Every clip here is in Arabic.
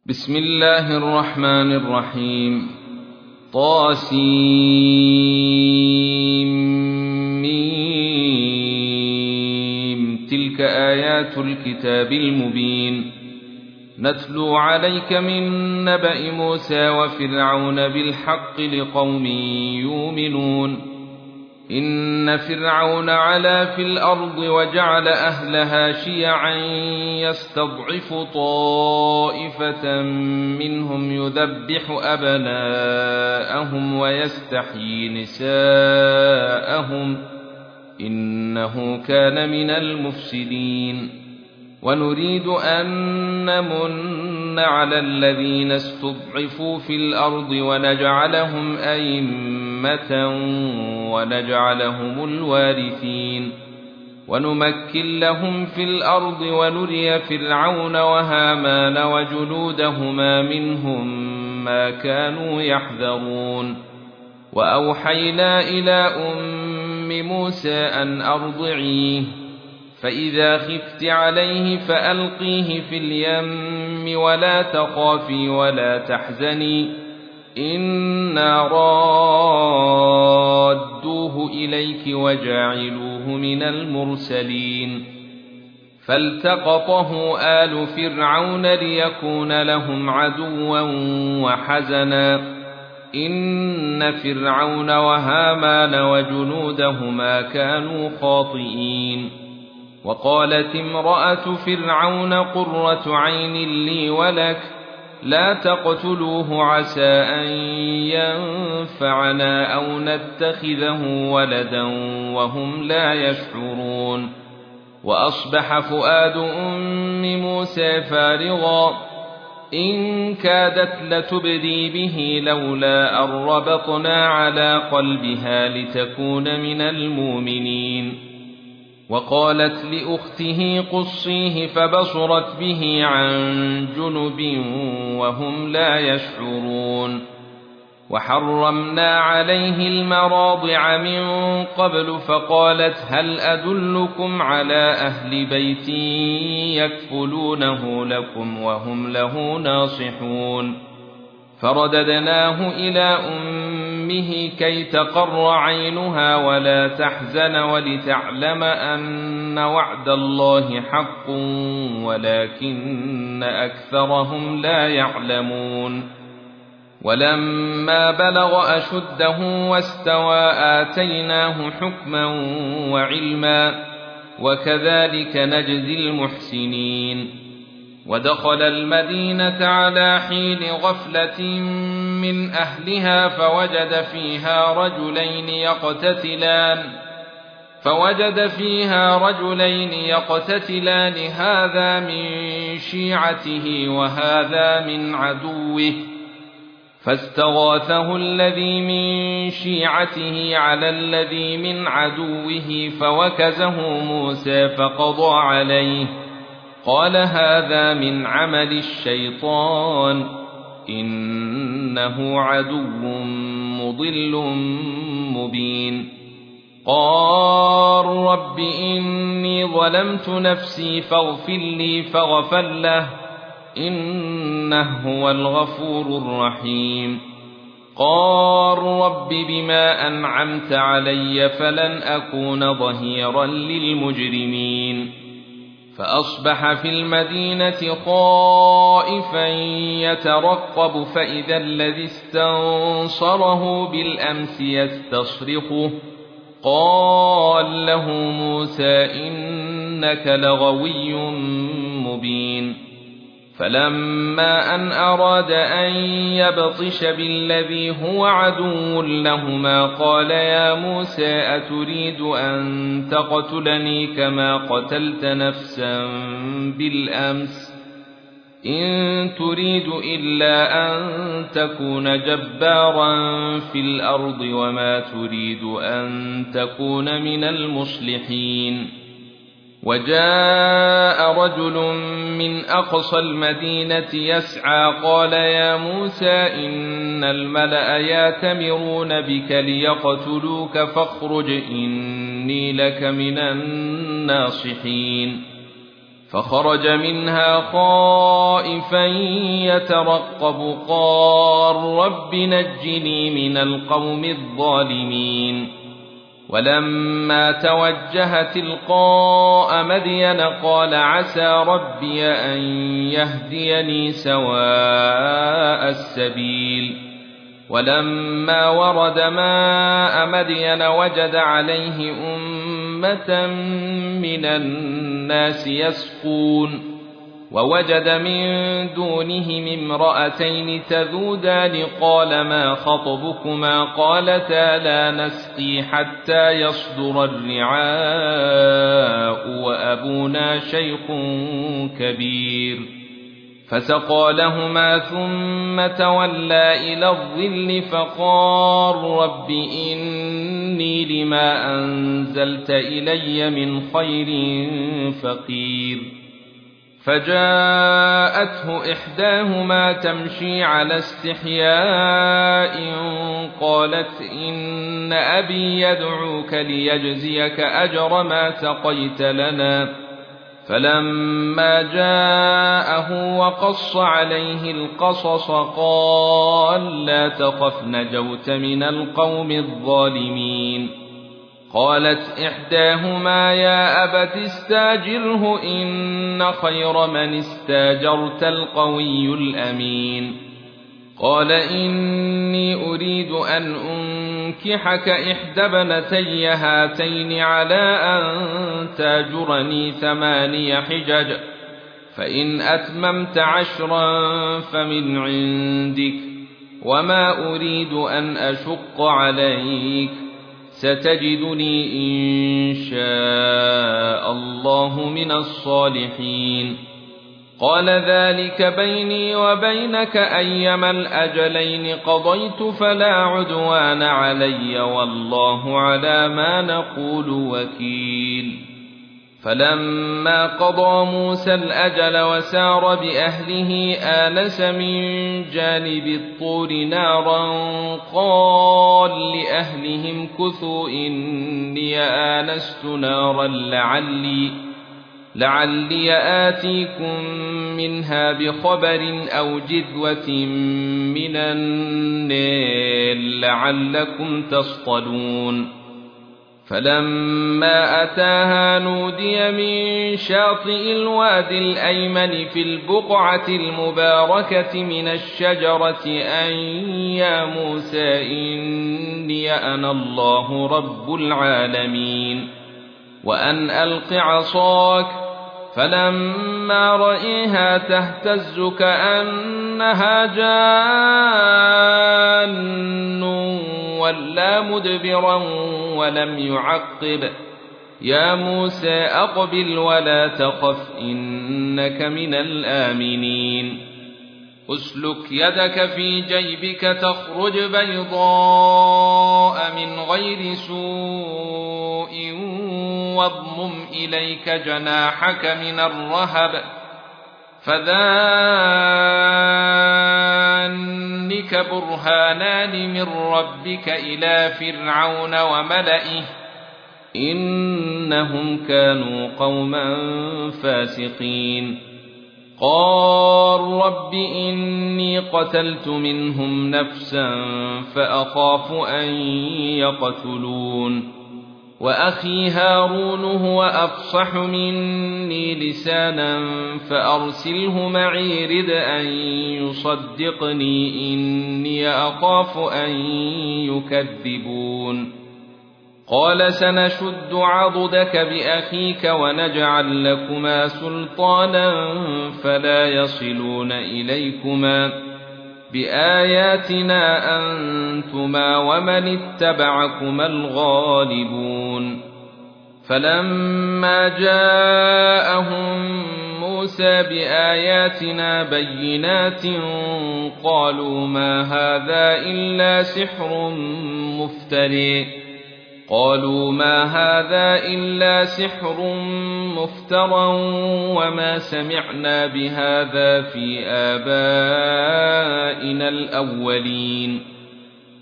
بسم الله الرحمن الرحيم طاسيم تلك آيات الكتاب المبين نتلو عليك من نبأ موسى وفرعون بالحق لقوم يؤمنون إن فرعون علا في الأرض وجعل أهلها شيعا يستضعف طائفة منهم يذبح أبناءهم ويستحيي نساءهم إنه كان من المفسدين ونريد أن نمن على الذين استضعفوا في الأرض ونجعلهم أئمة ونجعلهم الوارثين ونمكن لهم في الأرض ونري فرعون وهامان وجنودهما منهم ما كانوا يحذرون وأوحينا إلى أم موسى أن أرضعيه فإذا خفت عليه فألقيه في اليم ولا تخافي ولا تحزني إنا رادوه إليك وجاعلوه من المرسلين فالتقطه آل فرعون ليكون لهم عدوا وحزنا إن فرعون وهامان وجنودهما كانوا خاطئين وقالت امرأة فرعون قرة عين لي ولك لا تقتلوه عسى أن ينفعنا أو نتخذه ولدا وهم لا يشعرون وأصبح فؤاد أم موسى فارغا إن كادت لتبدي به لولا أن ربطنا على قلبها لتكون من المؤمنين وقالت لأخته قصيه فبصرت به عن جنب وهم لا يشعرون وحرمنا عليه المراضع من قبل فقالت هل أدلكم على أهل بيت يكفلونه لكم وهم له ناصحون فرددناه إلى أمه كي تقر عينها ولا تحزن ولتعلم أن وعد الله حق ولكن أكثرهم لا يعلمون ولما بلغ أشده واستوى آتيناه حكما وعلما وكذلك نجزي المحسنين ودخل المدينة على حين غفلة من أهلها فوجد فيها رجلين يقتتلان هذا من شيعته وهذا من عدوه فاستغاثه الذي من شيعته على الذي من عدوه فوكزه موسى فقضى عليه قال هذا من عمل الشيطان إنه عدو مضل مبين قال رب إني ظلمت نفسي فاغفر لي فغفر له إنه هو الغفور الرحيم قال رب بما أنعمت علي فلن أكون ظهيرا للمجرمين فأصبح في المدينة خائفا يترقب فإذا الذي استنصره بالأمس يستصرخه قال له موسى إنك لغوي مبين فلما أن أراد أن يبطش بالذي هو عدو لهما قال يا موسى أتريد أن تقتلني كما قتلت نفسا بالأمس إن تريد إلا أن تكون جبارا في الأرض وما تريد أن تكون من المصلحين وجاء رجل من أقصى المدينة يسعى قال يا موسى إن الملأ يأتمرون بك ليقتلوك فاخرج إني لك من الناصحين فخرج منها خائفا يترقب قال رب نجني من القوم الظالمين ولما توجه تلقاء مدين قال عسى ربي أن يهديني سواء السبيل ولما ورد ماء مدين وجد عليه أمة من الناس يسقون ووجد من دونهم امرأتين تذودان قال ما خطبكما قالتا لا نسقي حتى يصدر الرعاء وأبونا شيخ كبير فسقى لهما ثم تولى إلى الظل فقال رب إني لما أنزلت إلي من خير فقير فجاءته إحداهما تمشي على استحياء قالت إن أبي يدعوك ليجزيك أجر ما سقيت لنا فلما جاءه وقص عليه القصص قال لا تخف نجوت من القوم الظالمين قالت إحداهما يا أبت استاجره إن خير من استاجرت القوي الأمين قال إني أريد أن أنكحك إحدى ابنتي هاتين على أن تاجرني 8 حجج فإن أتممت 10 فمن عندك وما أريد أن أشق عليك ستجدني إن شاء الله من الصالحين قال ذلك بيني وبينك أيما الأجلين قضيت فلا عدوان علي والله على ما نقول وكيل فلما قضى موسى الأجل وسار بأهله آنس من جانب الطور نارا قال لأهلهم كثوا إني آنست نارا لعلي آتيكم منها بخبر أو جذوة من النار لعلكم تصطلون فلما أتاها نودي من شاطئ الوادي الأيمن في البقعة المباركة من الشجرة أن يا موسى إني أنا الله رب العالمين وأن ألق عصاك فلما رأيها تهتز كأنها جان ولا مدبرا ولم يعقب يا موسى أقبل ولا تخف إنك من الآمنين أسلك يدك في جيبك تخرج بيضاء من غير سوء واضمم إليك جناحك من الرهب فذلك برهانان من ربك إلى فرعون وملئه إنهم كانوا قوما فاسقين قال رب إني قتلت منهم نفسا فأخاف أن يقتلون وأخي هارون هو أفصح مني لسانا فأرسله معي رد أن يصدقني إني أخاف أن يكذبون قال سنشد عضدك بأخيك ونجعل لكما سلطانا فلا يصلون إليكما بآياتنا أنتما ومن اتبعكما الغالبون فلما جاءهم موسى بآياتنا بينات قالوا ما هذا إلا سحر مفترى وما سمعنا بهذا في آبائنا الأولين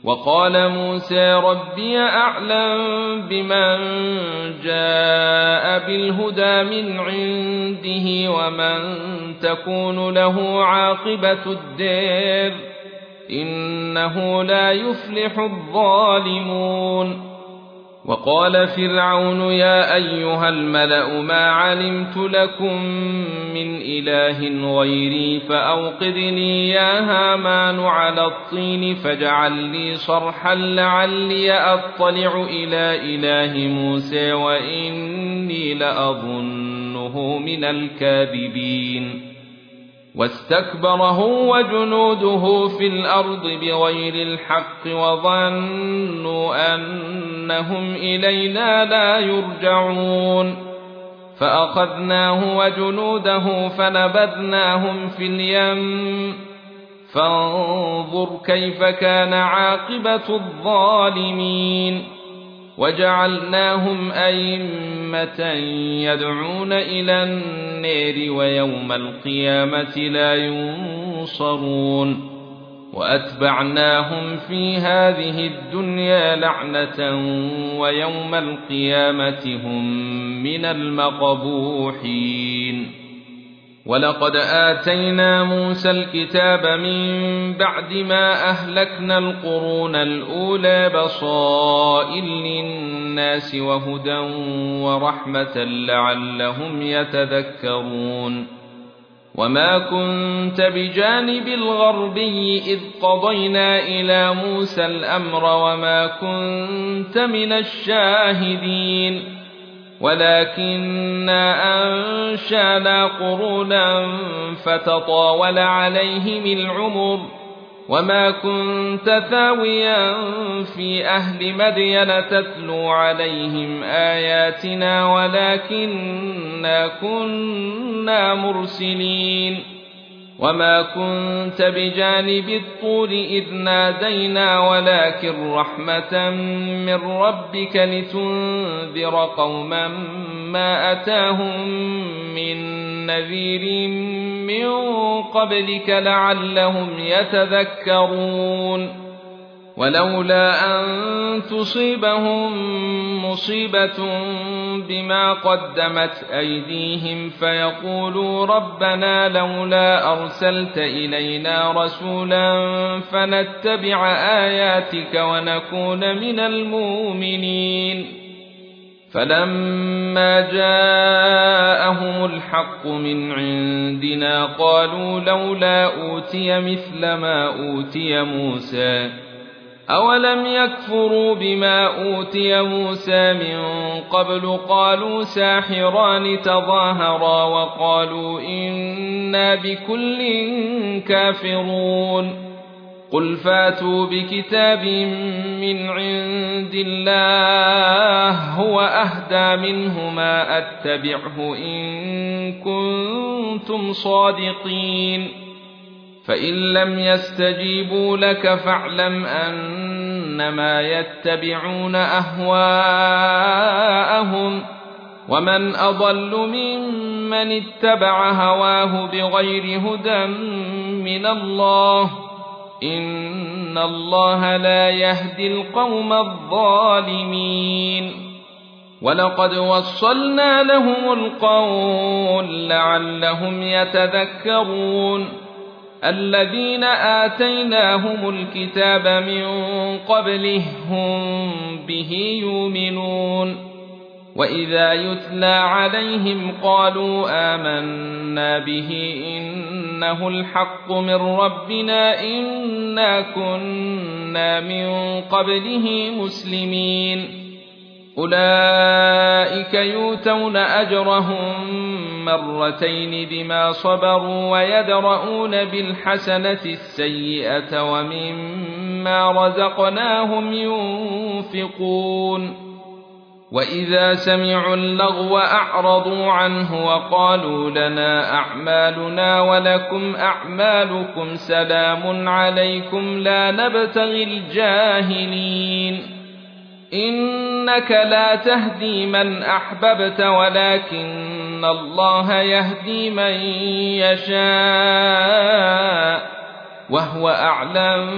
وقال موسى ربي أعلم بمن جاء بالهدى من عنده ومن تكون له عاقبة الدار إنه لا يفلح الظالمون. وقال فرعون يا أيها الملأ ما علمت لكم من إله غيري فأوقد لي يا هامان على الطين فاجعل لي صرحا لعلي أطلع إلى إله موسى وإني لأظنه من الكاذبين. واستكبر هو وجنوده في الأرض بغير الحق وظنوا أنهم إلينا لا يرجعون فأخذناه وجنوده فنبذناهم في اليم فانظر كيف كان عاقبة الظالمين. وجعلناهم أئمة يدعون إلى النار ويوم القيامة لا ينصرون. وأتبعناهم في هذه الدنيا لعنة ويوم القيامة هم من المقبوحين. ولقد آتينا موسى الكتاب من بعد ما أهلكنا القرون الأولى بصائر للناس وهدى ورحمة لعلهم يتذكرون. وما كنت بجانب الغربي إذ قضينا إلى موسى الأمر وما كنت من الشاهدين ولكننا أنشأنا قرونا فتطاول عليهم العمر وما كنت ثاويا في أهل مدين تتلو عليهم آياتنا ولكننا كنا مرسلين. وما كنت بجانب الطور إذ نادينا ولكن رحمة من ربك لتنذر قوما ما أتاهم من نذير من قبلك لعلهم يتذكرون. ولولا أن تصيبهم مصيبة بما قدمت أيديهم فيقولوا ربنا لولا أرسلت إلينا رسولا فنتبع آياتك ونكون من المؤمنين. فلما جاءهم الحق من عندنا قالوا لولا أوتي مثل ما أوتي موسى أولم يكفروا بما أوتي موسى من قبل قالوا ساحران تظاهرا وقالوا إنا بكل كافرون. قل فاتوا بكتاب من عند الله هو أهدى منهما أتبعه إن كنتم صادقين. فإن لم يستجيبوا لك فاعلم أنما يتبعون أهواءهم ومن أضل ممن اتبع هواه بغير هدى من الله إن الله لا يهدي القوم الظالمين. ولقد وصلنا لهم القول لعلهم يتذكرون. الذين آتيناهم الكتاب من قبله هم به يؤمنون. وإذا يتلى عليهم قالوا آمنا به إنه الحق من ربنا إنا كنا من قبله مسلمين. أولئك يؤتون أجرهم مرتين بما صبروا ويدرؤون بالحسنة السيئة ومما رزقناهم ينفقون. وإذا سمعوا اللغو أعرضوا عنه وقالوا لنا أعمالنا ولكم أعمالكم سلام عليكم لا نبتغي الجاهلين. إنك لا تهدي من أحببت ولكن الله يهدي من يشاء وهو أعلم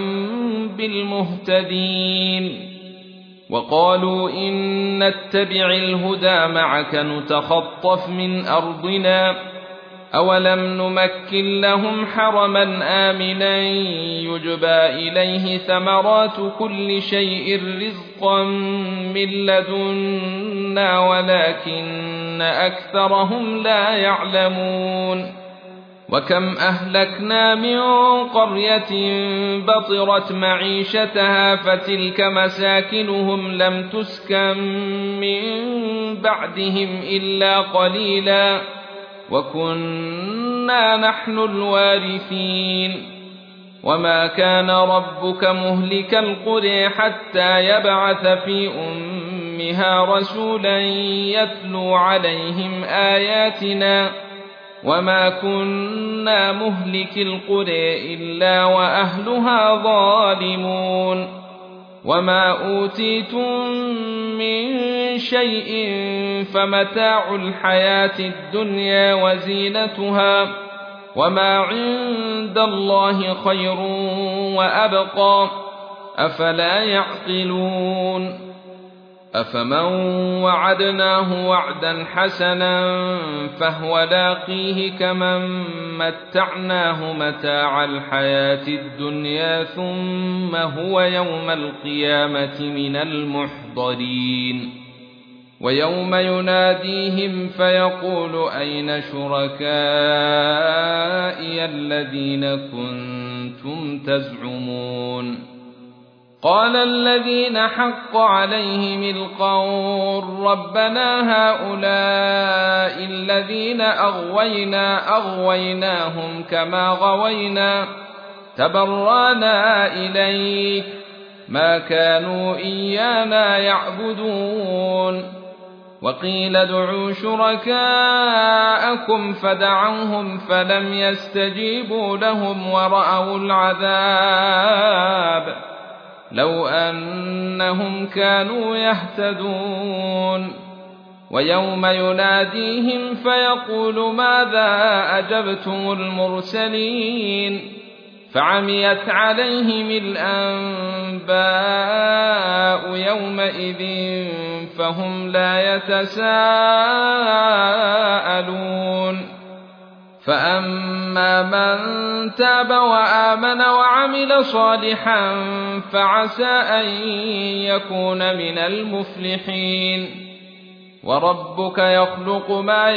بالمهتدين. وقالوا إن نتبع الهدى معك نتخطف من أرضنا أولم نمكن لهم حرما آمنا يجبى إليه ثمرات كل شيء رزقا من لدنا ولكن أكثرهم لا يعلمون. وكم أهلكنا من قرية بطرت معيشتها فتلك مساكنهم لم تسكن من بعدهم إلا قليلا وكنا نحن الوارثين. وما كان ربك مهلك القرى حتى يبعث في أمها رسولا يتلو عليهم آياتنا وما كنا مهلك القرى إلا وأهلها ظالمون. وما أوتيتم من شيء فمتاع الحياة الدنيا وزينتها وما عند الله خير وأبقى أفلا يعقلون. أفمن وعدناه وعدا حسنا فهو لاقيه كمن متعناه متاع الحياة الدنيا ثم هو يوم القيامة من المحضرين. ويوم يناديهم فيقول أين شركائي الذين كنتم تزعمون. قال الذين حق عليهم القول ربنا هؤلاء الذين أغويناهم كما غوينا تبرانا إليك ما كانوا إيانا يعبدون. وقيل ادعوا شركاءكم فدعوهم فلم يستجيبوا لهم ورأوا العذاب لو أنهم كانوا يهتدون. ويوم يناديهم فيقول ماذا أجبتم المرسلين فعميت عليهم الأنباء يومئذ فهم لا يتساءلون. فأما من تاب وآمن وعمل صالحا فعسى أن يكون من المفلحين. وربك يخلق ما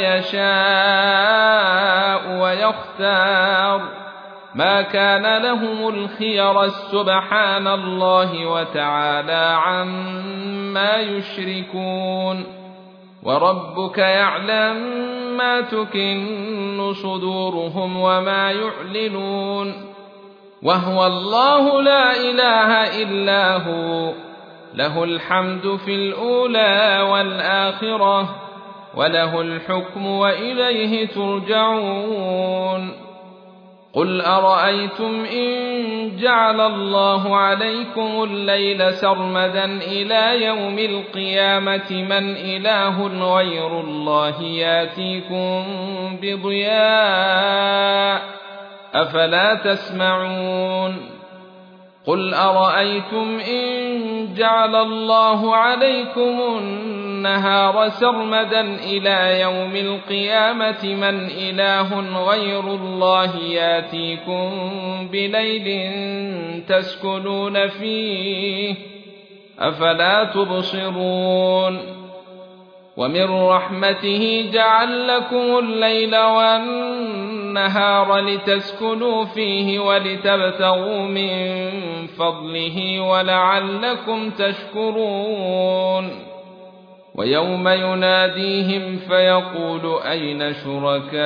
يشاء ويختار ما كان لهم الخير سبحان الله وتعالى عما يشركون. وربك يعلم ما تكن صدورهم وما يعلنون. وهو الله لا إله إلا هو له الحمد في الأولى والآخرة وله الحكم وإليه ترجعون. قل أرأيتم إن جعل الله عليكم الليل سرمدا إلى يوم القيامة من إله غير الله ياتيكم بضياء أفلا تسمعون. قل أرأيتم إن جعل الله عليكم النهار سرمدا إلى يوم القيامة من إله غير الله ياتيكم بليل تسكنون فيه أفلا تبصرون. ومن رحمته جعل لكم الليل والنهار لتسكنوا فيه ولتبتغوا من فضله ولعلكم تشكرون. ويوم يناديهم فيقول أين شركائي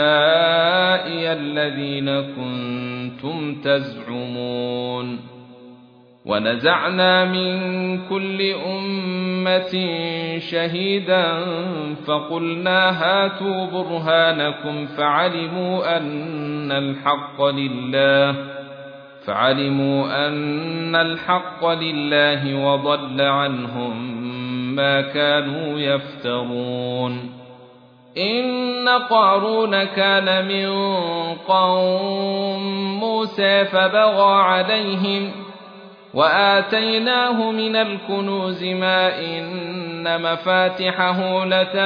الذين كنتم تزعمون. ونزعنا من كل أمة شهيدا فقلنا هاتوا برهانكم فعلموا أن الحق لله وضل عنهم ما كانوا يفترون. إن قارون كان من قوم موسى فبغى عليهم وآتيناه من الكنوز ما إن مفاتحه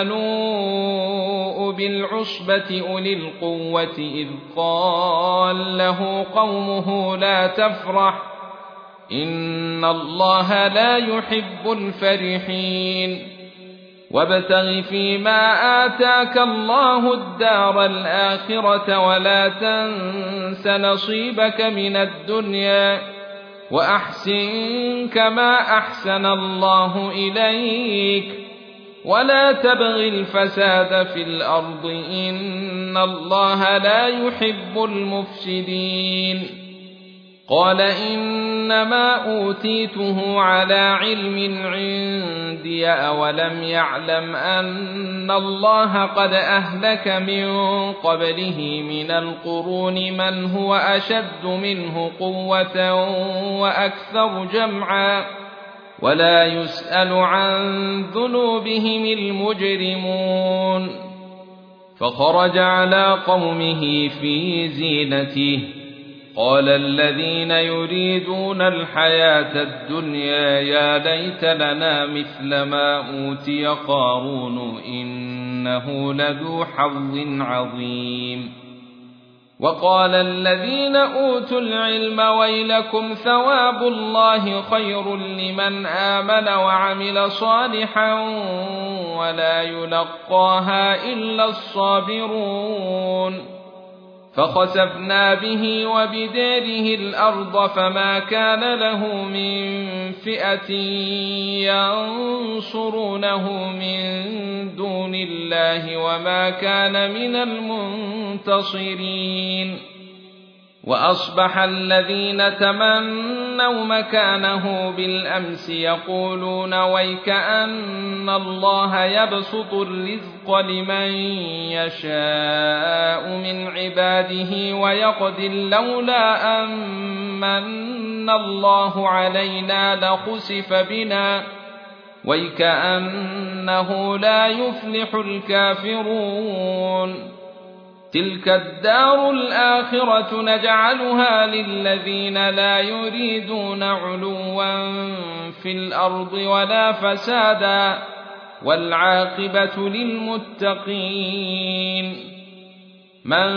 لتنوء بالعصبة أولي القوة إذ قال له قومه لا تفرح إن الله لا يحب الفرحين وابتغ فيما آتاك الله الدار الآخرة ولا تنس نصيبك من الدنيا وأحسن كما أحسن الله إليك ولا تبغ الفساد في الأرض إن الله لا يحب المفسدين قال إنما أوتيته على علم عندي أولم يعلم أن الله قد أهلك من قبله من القرون من هو أشد منه قوة وأكثر جمعا ولا يسأل عن ذنوبهم المجرمون فخرج على قومه في زينته قال الذين يريدون الحياة الدنيا يا ليت لنا مثل ما أوتي قارون إنه لذو حظ عظيم وقال الذين أوتوا العلم ويلكم ثواب الله خير لمن آمن وعمل صالحا ولا يلقاها إلا الصابرون فخسفنا به وبداره الأرض فما كان له من فئة ينصرونه من دون الله وما كان من المنتصرين وأصبح الذين تمنوا مكانه بالأمس يقولون ويكأن الله يبسط الرزق لمن يشاء من عباده ويقدر لولا أمن الله علينا لخسف بنا ويكأنه لا يفلح الكافرون تلك الدار الآخرة نجعلها للذين لا يريدون علوا في الأرض ولا فسادا والعاقبة للمتقين من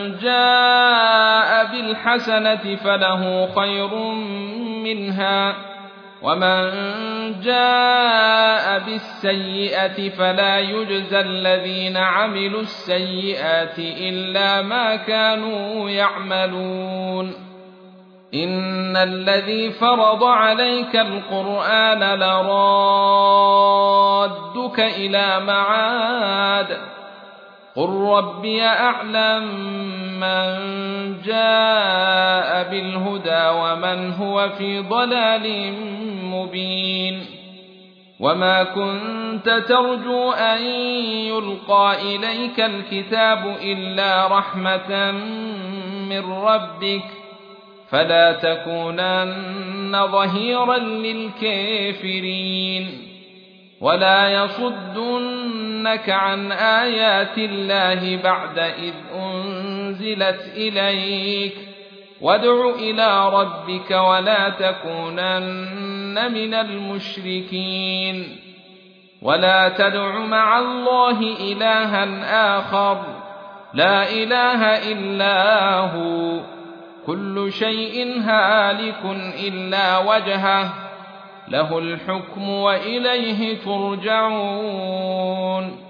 جاء بالحسنة فله خير منها ومن جاء بالسيئة فلا يجزى الذين عملوا السيئات إلا ما كانوا يعملون إن الذي فرض عليك القرآن لرادك إلى معاد قل ربي أعلم من جاء بالهدى ومن هو في ضلال مبين وما كنت ترجو أن يلقى إليك الكتاب إلا رحمة من ربك فلا تكونن ظهيرا للكافرين ولا يصدنك عن آيات الله بعد إذ أنزلت إليك وادع إلى ربك ولا تكونن من المشركين ولا تدع مع الله إلها آخر لا إله إلا هو كل شيء هالك إلا وجهه له الحكم وإليه ترجعون